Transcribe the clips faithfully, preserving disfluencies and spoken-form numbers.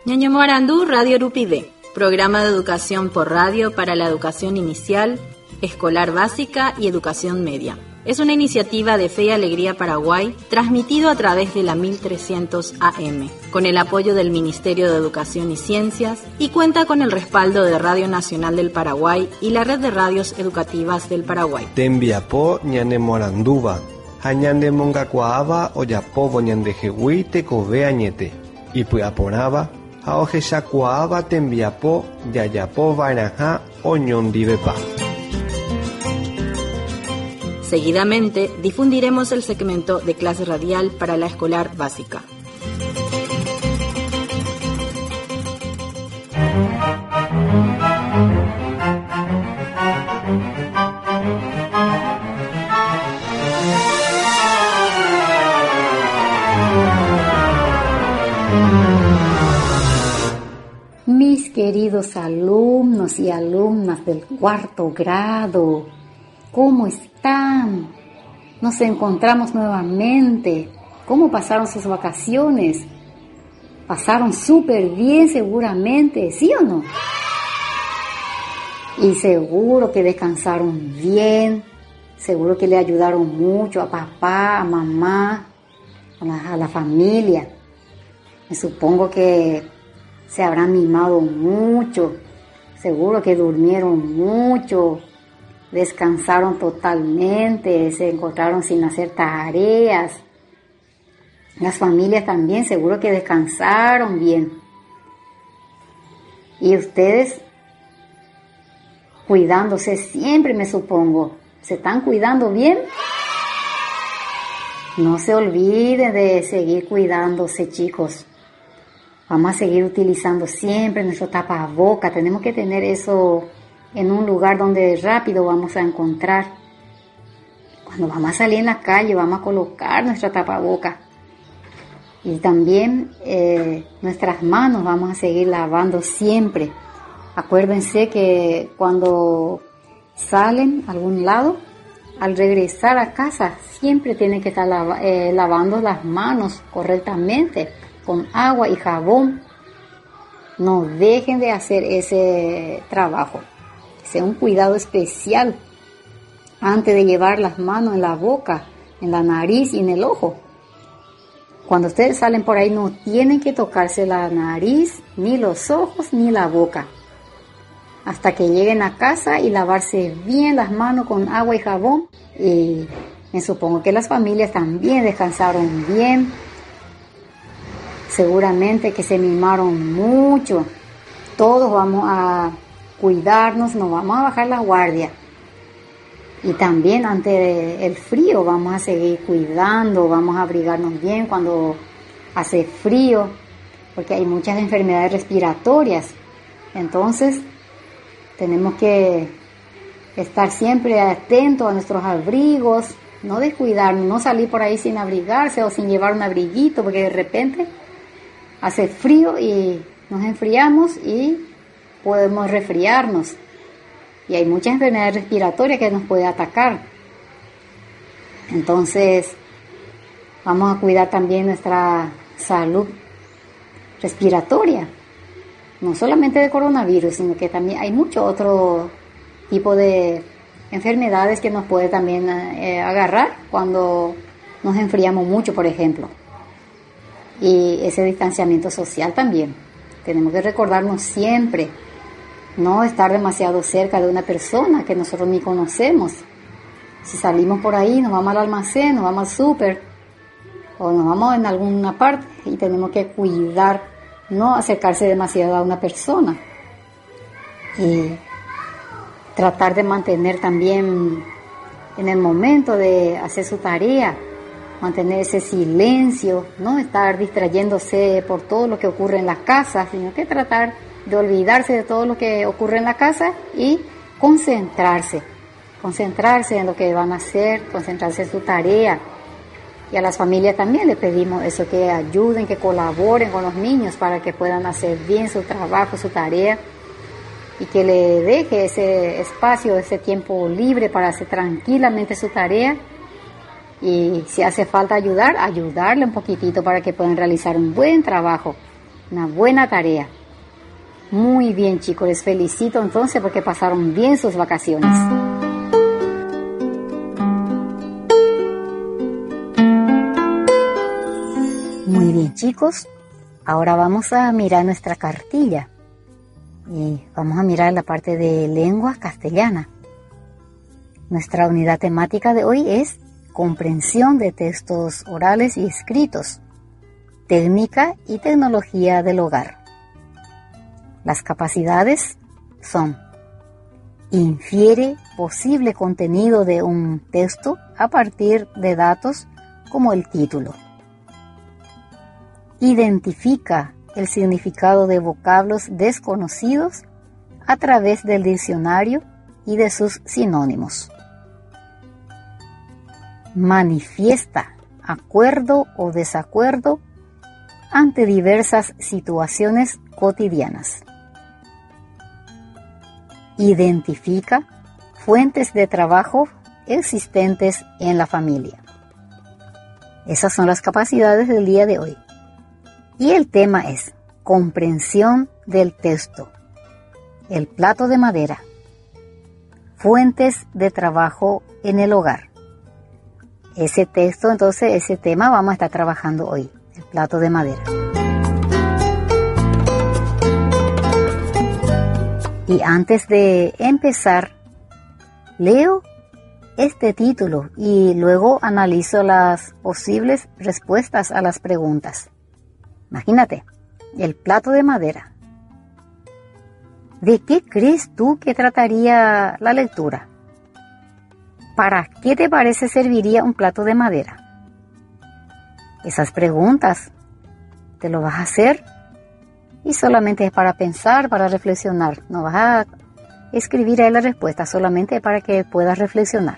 Ñaño Morandú, Radio Rupide, programa de educación por radio para la educación inicial, escolar básica y educación media. Es una iniciativa de Fe y Alegría Paraguay, transmitido a través de la mil trescientos A M, con el apoyo del Ministerio de Educación y Ciencias, y cuenta con el respaldo de Radio Nacional del Paraguay y la Red de Radios Educativas del Paraguay. Tembiapo ñane moranduba, hañande mongacuaaba oyapobo ñande jehui tecobe añete, y puyaporaba, aoje shacuaaba tembiapo yayapo vairaja oñondivepa. Seguidamente difundiremos el segmento de clase radial para la escolar básica. Mis queridos alumnos y alumnas del cuarto grado, ¿cómo están? Nos encontramos nuevamente. ¿Cómo pasaron sus vacaciones? Pasaron súper bien seguramente, ¿sí o no? Y seguro que descansaron bien, seguro que le ayudaron mucho a papá, a mamá, a la, a la familia. Me supongo que se habrán mimado mucho, seguro que durmieron mucho, descansaron totalmente, se encontraron sin hacer tareas. Las familias también seguro que descansaron bien. Y ustedes cuidándose siempre, me supongo. ¿Se están cuidando bien? No se olviden de seguir cuidándose, chicos. Vamos a seguir utilizando siempre nuestro tapabocas. Tenemos que tener eso en un lugar donde rápido vamos a encontrar. Cuando vamos a salir en la calle, vamos a colocar nuestra tapabocas. Y también eh, nuestras manos vamos a seguir lavando siempre. Acuérdense que cuando salen a algún lado, al regresar a casa, siempre tienen que estar lav- eh, lavando las manos correctamente, con agua y jabón. No dejen de hacer ese trabajo. Sea un cuidado especial antes de llevar las manos en la boca, en la nariz y en el ojo. Cuando ustedes salen por ahí no tienen que tocarse la nariz, ni los ojos, ni la boca. Hasta que lleguen a casa y lavarse bien las manos con agua y jabón. Y me supongo que las familias también descansaron bien. Seguramente que se mimaron mucho. Todos vamos a cuidarnos, nos vamos a bajar la guardia. Y también ante el frío vamos a seguir cuidando, vamos a abrigarnos bien cuando hace frío, porque hay muchas enfermedades respiratorias. Entonces tenemos que estar siempre atentos a nuestros abrigos, no descuidarnos, no salir por ahí sin abrigarse o sin llevar un abriguito, porque de repente hace frío y nos enfriamos y podemos resfriarnos. Y hay muchas enfermedades respiratorias que nos pueden atacar. Entonces, vamos a cuidar también nuestra salud respiratoria. No solamente de coronavirus, sino que también hay mucho otro tipo de enfermedades que nos puede también eh, agarrar cuando nos enfriamos mucho, por ejemplo. Y ese distanciamiento social también. Tenemos que recordarnos siempre no estar demasiado cerca de una persona que nosotros ni conocemos. Si salimos por ahí, nos vamos al almacén, nos vamos al súper o nos vamos en alguna parte y tenemos que cuidar, no acercarse demasiado a una persona. Y tratar de mantener también en el momento de hacer su tarea, mantener ese silencio, no estar distrayéndose por todo lo que ocurre en la casa, sino que tratar de olvidarse de todo lo que ocurre en la casa y concentrarse, concentrarse en lo que van a hacer, concentrarse en su tarea. Y a las familias también les pedimos eso, que ayuden, que colaboren con los niños para que puedan hacer bien su trabajo, su tarea, y que le deje ese espacio, ese tiempo libre para hacer tranquilamente su tarea. Y si hace falta ayudar, ayudarle un poquitito para que puedan realizar un buen trabajo. Una buena tarea. Muy bien, chicos, les felicito entonces porque pasaron bien sus vacaciones. Muy bien, chicos, ahora vamos a mirar nuestra cartilla y vamos a mirar la parte de lengua castellana. Nuestra unidad temática de hoy es comprensión de textos orales y escritos, técnica y tecnología del hogar. Las capacidades son: infiere posible contenido de un texto a partir de datos como el título. Identifica el significado de vocablos desconocidos a través del diccionario y de sus sinónimos. Manifiesta acuerdo o desacuerdo ante diversas situaciones cotidianas. Identifica fuentes de trabajo existentes en la familia. Esas son las capacidades del día de hoy. Y el tema es comprensión del texto, el plato de madera, fuentes de trabajo en el hogar. Ese texto, entonces, ese tema vamos a estar trabajando hoy, el plato de madera. Y antes de empezar, leo este título y luego analizo las posibles respuestas a las preguntas. Imagínate, el plato de madera. ¿De qué crees tú que trataría la lectura? ¿Para qué te parece serviría un plato de madera? Esas preguntas te lo vas a hacer y solamente es para pensar, para reflexionar. No vas a escribir ahí la respuesta, solamente para que puedas reflexionar.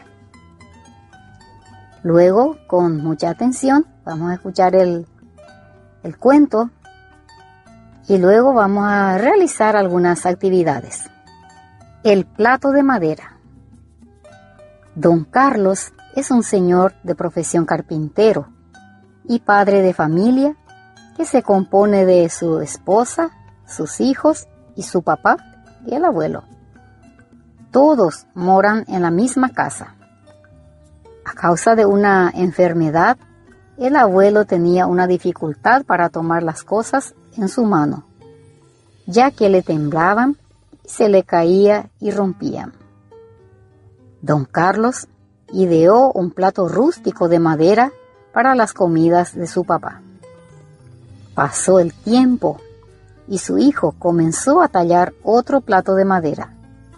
Luego, con mucha atención, vamos a escuchar el el cuento y luego vamos a realizar algunas actividades. El plato de madera. Don Carlos es un señor de profesión carpintero y padre de familia que se compone de su esposa, sus hijos y su papá y el abuelo. Todos moran en la misma casa. A causa de una enfermedad, el abuelo tenía una dificultad para tomar las cosas en su mano, ya que le temblaban y se le caía y rompían. Don Carlos ideó un plato rústico de madera para las comidas de su papá. Pasó el tiempo y su hijo comenzó a tallar otro plato de madera.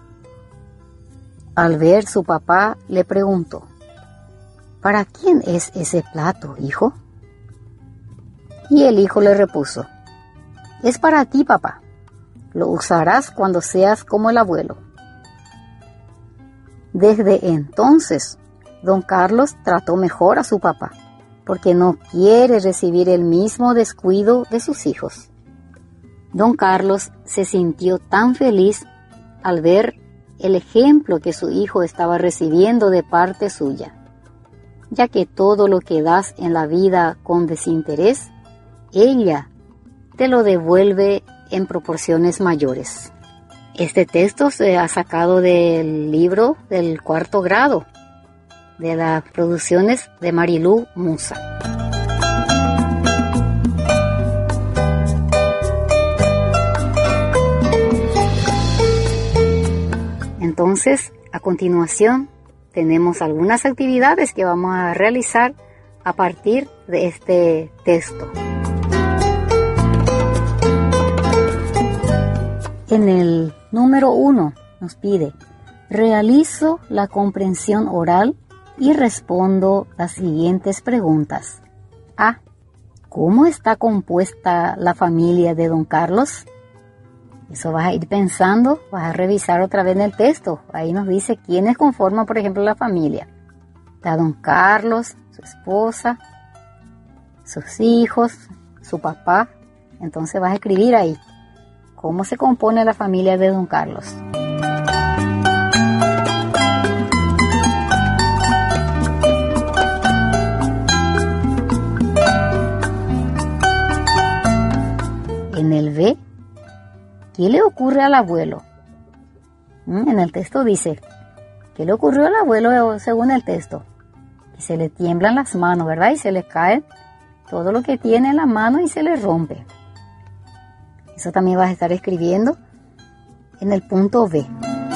Al ver su papá, le preguntó: ¿Para quién es ese plato, hijo? Y el hijo le repuso: es para ti, papá. Lo usarás cuando seas como el abuelo. Desde entonces, don Carlos trató mejor a su papá, porque no quiere recibir el mismo descuido de sus hijos. Don Carlos se sintió tan feliz al ver el ejemplo que su hijo estaba recibiendo de parte suya, ya que todo lo que das en la vida con desinterés, ella te lo devuelve en proporciones mayores. Este texto se ha sacado del libro del cuarto grado, de las producciones de Marilú Musa. Entonces, a continuación, tenemos algunas actividades que vamos a realizar a partir de este texto. En el número uno nos pide: realizo la comprensión oral y respondo las siguientes preguntas. A. ¿Cómo está compuesta la familia de don Carlos? Eso vas a ir pensando, vas a revisar otra vez en el texto. Ahí nos dice quiénes conforman, por ejemplo, la familia. Está don Carlos, su esposa, sus hijos, su papá. Entonces vas a escribir ahí cómo se compone la familia de don Carlos. En ¿qué le ocurre al abuelo? ¿Mm? En el texto dice, ¿qué le ocurrió al abuelo según el texto? Que se le tiemblan las manos, ¿verdad? Y se le cae todo lo que tiene en la mano y se le rompe. Eso también vas a estar escribiendo en el punto B.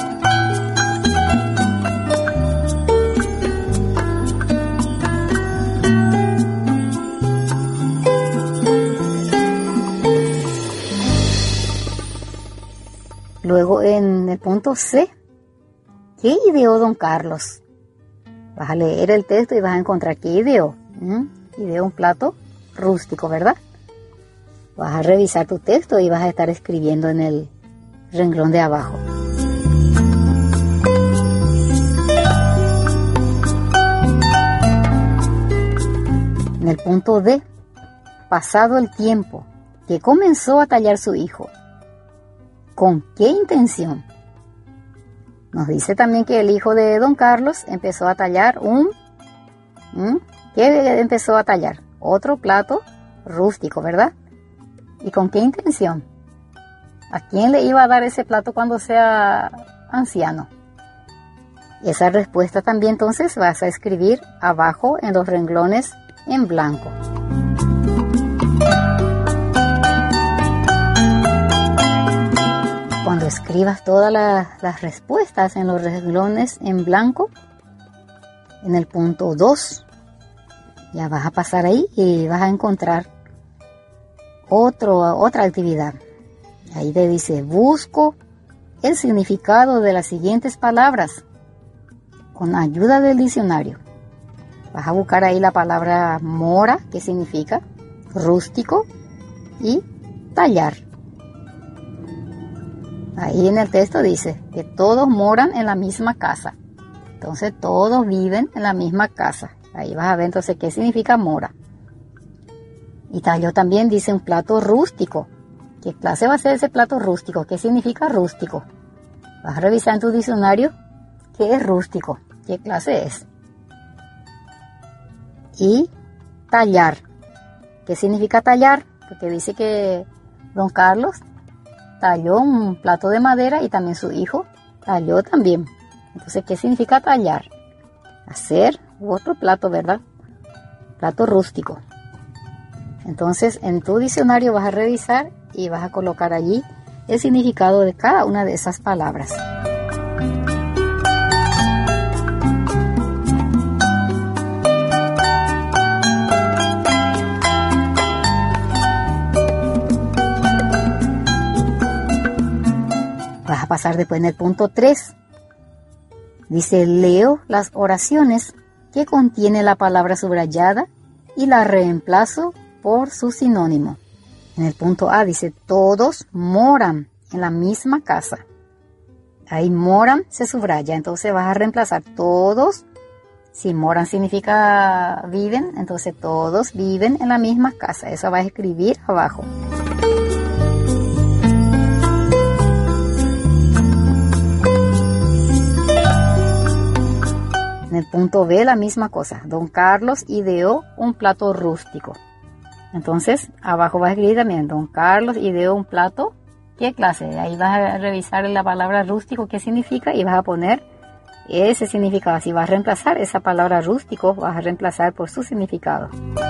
Luego en el punto C, ¿qué ideó don Carlos? Vas a leer el texto y vas a encontrar qué ideó. ¿Mm? Ideó un plato rústico, ¿verdad? Vas a revisar tu texto y vas a estar escribiendo en el renglón de abajo. En el punto D, pasado el tiempo, que comenzó a tallar su hijo. ¿Con qué intención? Nos dice también que el hijo de don Carlos empezó a tallar un... ¿Mm? ¿Qué empezó a tallar? Otro plato rústico, ¿verdad? ¿Y con qué intención? ¿A quién le iba a dar ese plato cuando sea anciano? Esa respuesta también entonces vas a escribir abajo en los renglones en blanco. Cuando escribas todas las, las respuestas en los renglones en blanco, en el punto dos, ya vas a pasar ahí y vas a encontrar otro, otra actividad. Ahí te dice, busco el significado de las siguientes palabras con ayuda del diccionario. Vas a buscar ahí la palabra mora, que significa rústico, y tallar. Ahí en el texto dice que todos moran en la misma casa. Entonces todos viven en la misma casa. Ahí vas a ver entonces qué significa mora. Y talló también dice un plato rústico. ¿Qué clase va a ser ese plato rústico? ¿Qué significa rústico? Vas a revisar en tu diccionario qué es rústico, qué clase es. Y tallar. ¿Qué significa tallar? Porque dice que don Carlos talló un plato de madera y también su hijo talló también. Entonces, ¿qué significa tallar? Hacer otro plato, ¿verdad? Plato rústico. Entonces, en tu diccionario vas a revisar y vas a colocar allí el significado de cada una de esas palabras. Vas a pasar después en el punto tres. Dice, leo las oraciones que contiene la palabra subrayada y la reemplazo por su sinónimo. En el punto A dice, todos moran en la misma casa. Ahí moran se subraya, entonces vas a reemplazar todos. Si moran significa viven, entonces todos viven en la misma casa. Eso vas a escribir abajo. En el punto B la misma cosa. Don Carlos ideó un plato rústico. Entonces, abajo vas a escribir también, don Carlos ideó un plato, ¿qué clase? Ahí vas a revisar la palabra rústico, qué significa, y vas a poner ese significado. Si vas a reemplazar esa palabra rústico, vas a reemplazar por su significado.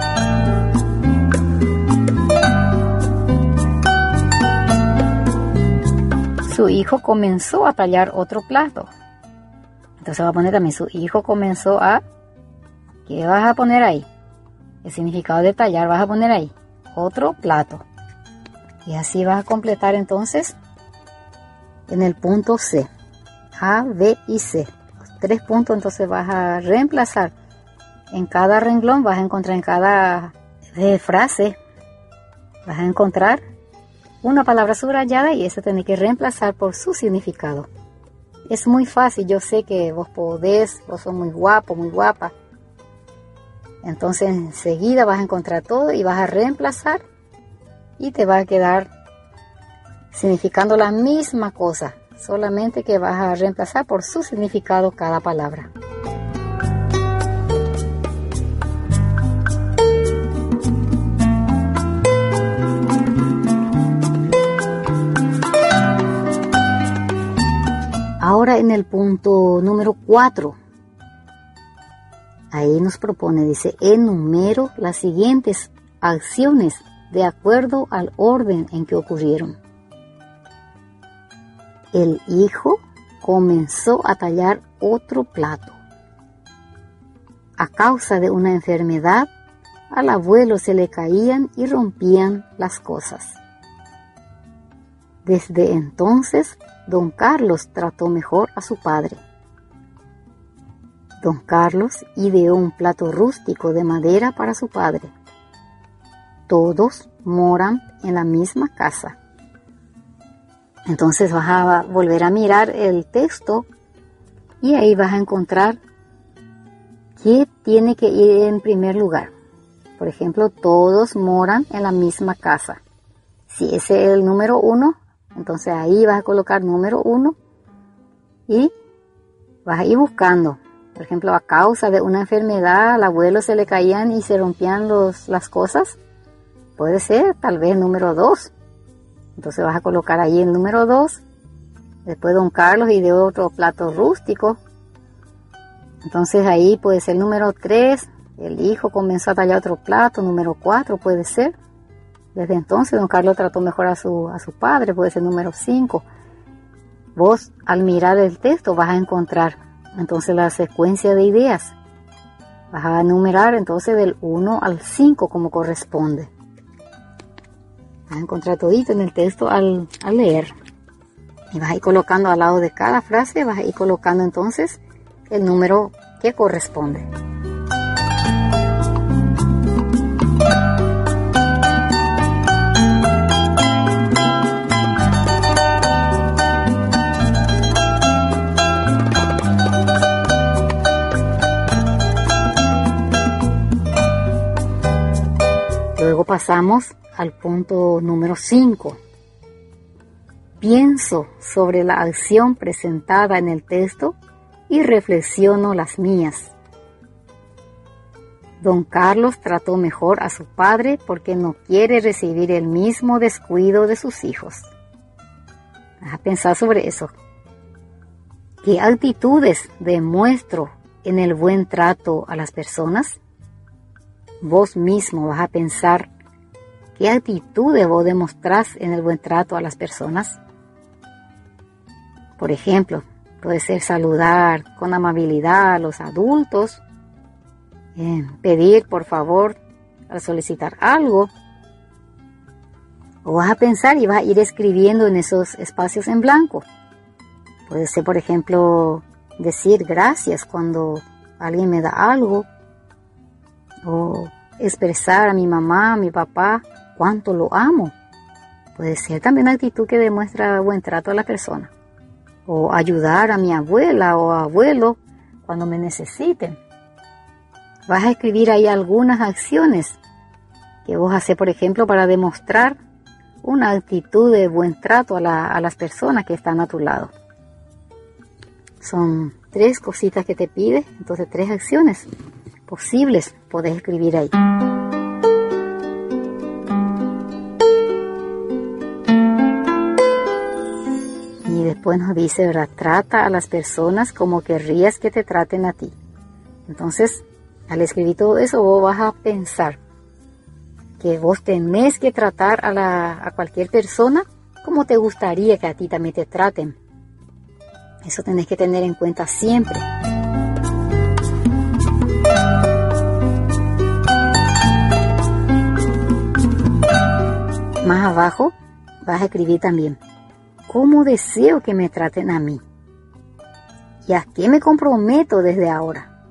Su hijo comenzó a tallar otro plato. Entonces va a poner también, su hijo comenzó a, ¿qué vas a poner ahí? El significado de tallar vas a poner ahí, otro plato. Y así vas a completar entonces en el punto C, A, B y C. Los tres puntos entonces vas a reemplazar. En cada renglón vas a encontrar en cada eh, frase, vas a encontrar una palabra subrayada y esa tenés que reemplazar por su significado. Es muy fácil, yo sé que vos podés, vos sos muy guapo, muy guapa. Entonces enseguida vas a encontrar todo y vas a reemplazar y te va a quedar significando la misma cosa, solamente que vas a reemplazar por su significado cada palabra. en el punto número cuatro. Ahí nos propone, dice, enumero las siguientes acciones de acuerdo al orden en que ocurrieron. El hijo comenzó a tallar otro plato. A causa de una enfermedad, al abuelo se le caían y rompían las cosas. Desde entonces, don Carlos trató mejor a su padre. Don Carlos ideó un plato rústico de madera para su padre. Todos moran en la misma casa. Entonces vas a volver a mirar el texto y ahí vas a encontrar qué tiene que ir en primer lugar. Por ejemplo, todos moran en la misma casa. Si ese es el número uno, entonces ahí vas a colocar número uno y vas a ir buscando. Por ejemplo, a causa de una enfermedad, al abuelo se le caían y se rompían los, las cosas. Puede ser tal vez número dos. Entonces vas a colocar ahí el número dos. Después don Carlos ideó otro plato rústico. Entonces ahí puede ser el número tres. El hijo comenzó a tallar otro plato. Número cuatro puede ser. Desde entonces don Carlos trató mejor a su, a su padre. Puede ser número cinco. Vos al mirar el texto vas a encontrar entonces la secuencia de ideas. Vas a enumerar entonces del uno al cinco como corresponde. Vas a encontrar todito en el texto al, al leer. Y vas a ir colocando al lado de cada frase, vas a ir colocando entonces el número que corresponde. Luego pasamos al punto número cinco. Pienso sobre la acción presentada en el texto y reflexiono las mías. Don Carlos trató mejor a su padre porque no quiere recibir el mismo descuido de sus hijos. Vas a pensar sobre eso. ¿Qué actitudes demuestro en el buen trato a las personas? Vos mismo vas a pensar qué actitudes vos demostrás en el buen trato a las personas. Por ejemplo, puede ser saludar con amabilidad a los adultos, eh, pedir por favor al solicitar algo. O vas a pensar y vas a ir escribiendo en esos espacios en blanco. Puede ser, por ejemplo, decir gracias cuando alguien me da algo. O expresar a mi mamá, a mi papá, cuánto lo amo. Puede ser también una actitud que demuestra buen trato a la persona. O ayudar a mi abuela o abuelo cuando me necesiten. Vas a escribir ahí algunas acciones que vos haces, por ejemplo, para demostrar una actitud de buen trato a, la, a las personas que están a tu lado. Son tres cositas que te pide, entonces tres acciones posibles podés escribir ahí. Y después nos dice, ¿verdad? Trata a las personas como querrías que te traten a ti. Entonces, al escribir todo eso, vos vas a pensar que vos tenés que tratar a, la, a cualquier persona como te gustaría que a ti también te traten. Eso tenés que tener en cuenta siempre. Más abajo vas a escribir también cómo deseo que me traten a mí y a qué me comprometo desde ahora.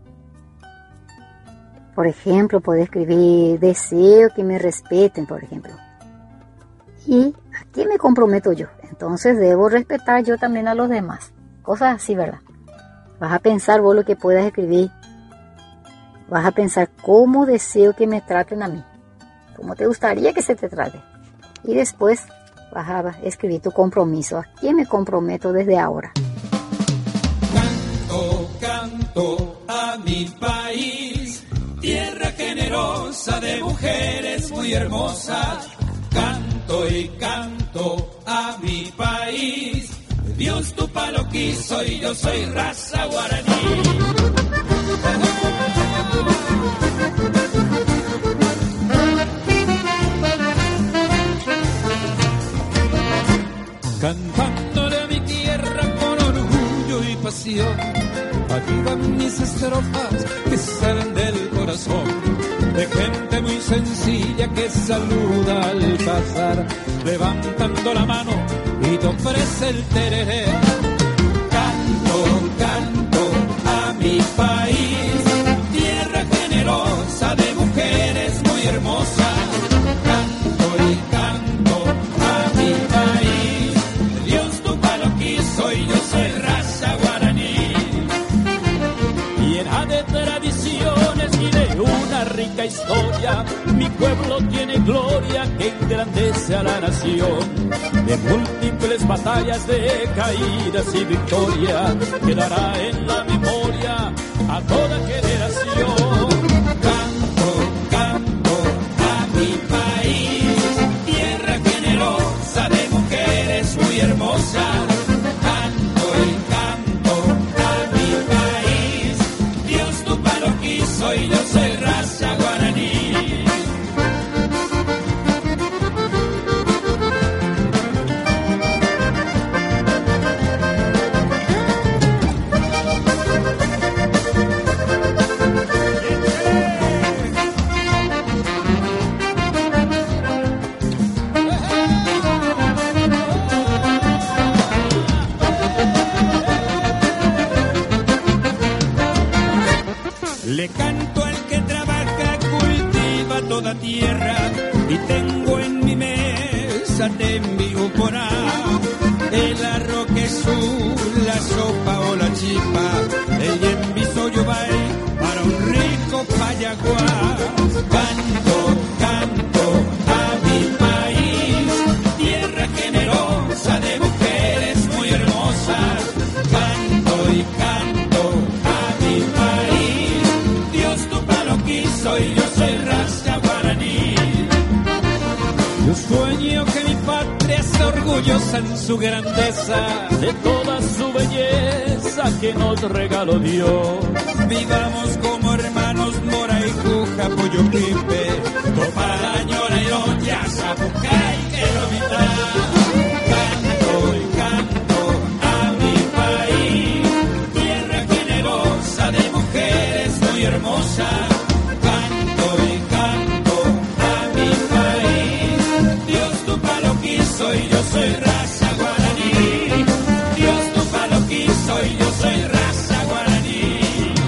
Por ejemplo, puedes escribir deseo que me respeten, por ejemplo. ¿Y a qué me comprometo yo? Entonces debo respetar yo también a los demás. Cosas así, ¿verdad? Vas a pensar vos lo que puedas escribir. Vas a pensar cómo deseo que me traten a mí. Cómo te gustaría que se te trate. Y después vas a escribir tu compromiso. ¿A quién me comprometo desde ahora? Canto, canto a mi país, tierra generosa de mujeres muy hermosas. Canto y canto a mi país, Dios Dios Tupa lo quiso y yo soy raza guaraní. Cantándole a mi tierra con orgullo y pasión, aquí van mis estrofas que salen del corazón, de gente muy sencilla que saluda al pasar, levantando la mano y te ofrece el tereré. Canto, canto a mi país, tierra generosa de mujeres muy hermosas. Canto y canto a mi país, Dios Tupa lo quiso y yo soy raza guaraní. Llena de tradiciones y de una rica historia, mi pueblo tiene gloria que engrandece a la nación. De múltiples batallas, de caídas y victoria, quedará en la memoria a toda generación. Canto, canto a mi país, tierra generosa de mujeres muy hermosas. Canto y canto a mi país, Dios Tupa lo quiso y yo soy raza guaraní. Le canto al que trabaja, cultiva toda tierra, y tengo en mi mesa, te envío por ahí el arroz que su, la sopa o la chipa, el yembizo yo vai para un rico payaguá. Canto, canto a mi país, tierra generosa de mujeres muy hermosas. Canto y canto a mi país, Dios Tupa lo quiso y yo soy raza guaraní. Yo sueño que mi patria sea orgullosa en su grandeza, de toda su belleza que nos regaló Dios. Vivamos como hermanos, Mora y Cuja, Pollo Pipe, Topa, Ñora, Iroña, Zapucay, que lo mitad. Canto y canto a mi país, tierra generosa de mujeres muy hermosas. Canto y canto a mi país, Dios Tupa lo quiso y yo soy raza guaraní. Dios Tupa lo quiso y yo soy raza guaraní.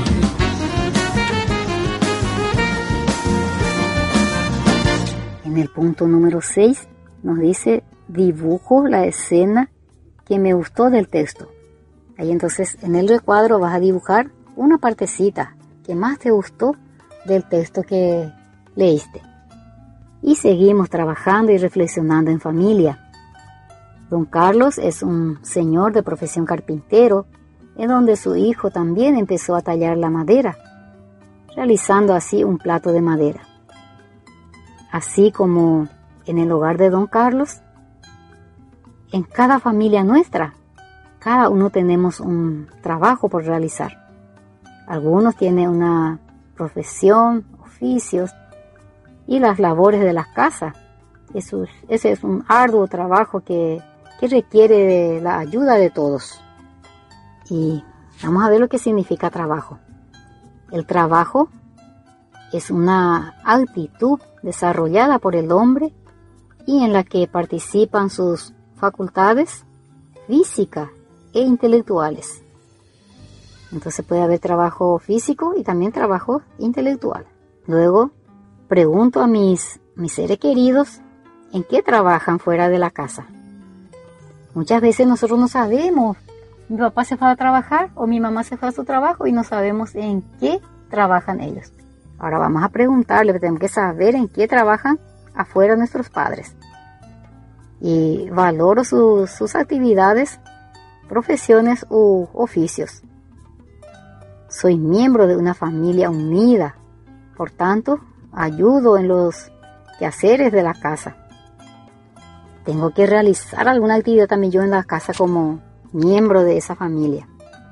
En el punto número seis nos dice: dibujo la escena que me gustó del texto. Ahí entonces en el recuadro vas a dibujar una partecita que más te gustó del texto que leíste. Y seguimos trabajando y reflexionando en familia. Don Carlos es un señor de profesión carpintero, en donde su hijo también empezó a tallar la madera, realizando así un plato de madera. Así como en el hogar de Don Carlos, en cada familia nuestra, cada uno tenemos un trabajo por realizar. Algunos tienen una profesión, oficios y las labores de las casas. Eso, ese es un arduo trabajo que, que requiere de la ayuda de todos. Y vamos a ver lo que significa trabajo. El trabajo es una actitud desarrollada por el hombre y en la que participan sus facultades físicas e intelectuales. Entonces puede haber trabajo físico y también trabajo intelectual. Luego pregunto a mis, mis seres queridos en qué trabajan fuera de la casa. Muchas veces nosotros no sabemos. Mi papá se fue a trabajar o mi mamá se fue a su trabajo y no sabemos en qué trabajan ellos. Ahora vamos a preguntarle, tenemos que saber en qué trabajan afuera nuestros padres. Y valoro su, sus actividades, profesiones u oficios. Soy miembro de una familia unida, por tanto, ayudo en los quehaceres de la casa. Tengo que realizar alguna actividad también yo en la casa como, miembro de esa familia.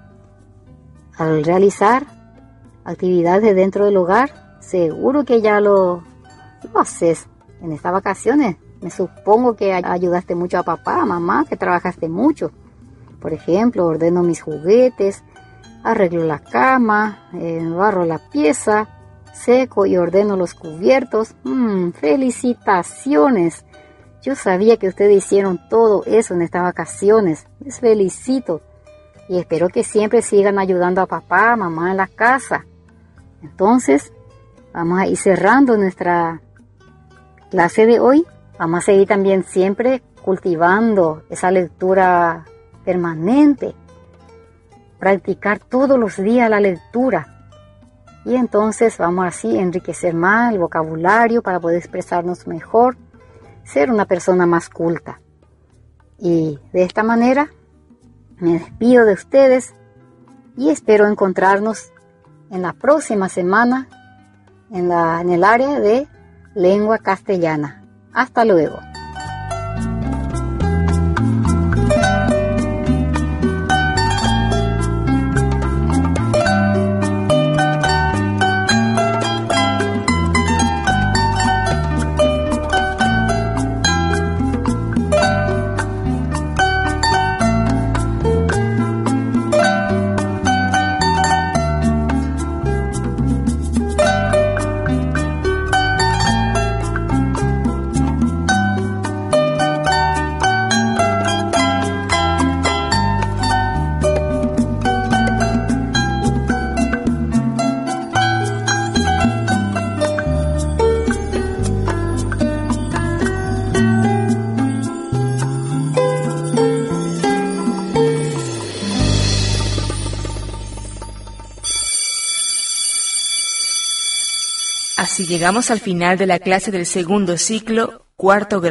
Al realizar actividades dentro del hogar, seguro que ya lo, lo haces. En estas vacaciones, me supongo que ayudaste mucho a papá, a mamá, que trabajaste mucho. Por ejemplo, ordeno mis juguetes, arreglo la cama, eh, barro la pieza, seco y ordeno los cubiertos. Mm, ¡Felicitaciones! Yo sabía que ustedes hicieron todo eso en estas vacaciones. Les felicito y espero que siempre sigan ayudando a papá, a mamá en la casa. Entonces, vamos a ir cerrando nuestra clase de hoy. Vamos a seguir también siempre cultivando esa lectura permanente. Practicar todos los días la lectura. Y entonces vamos así a enriquecer más el vocabulario para poder expresarnos mejor, ser una persona más culta. Y de esta manera me despido de ustedes y espero encontrarnos en la próxima semana en, la, en el área de lengua castellana. Hasta luego. Así llegamos al final de la clase del segundo ciclo, cuarto grado.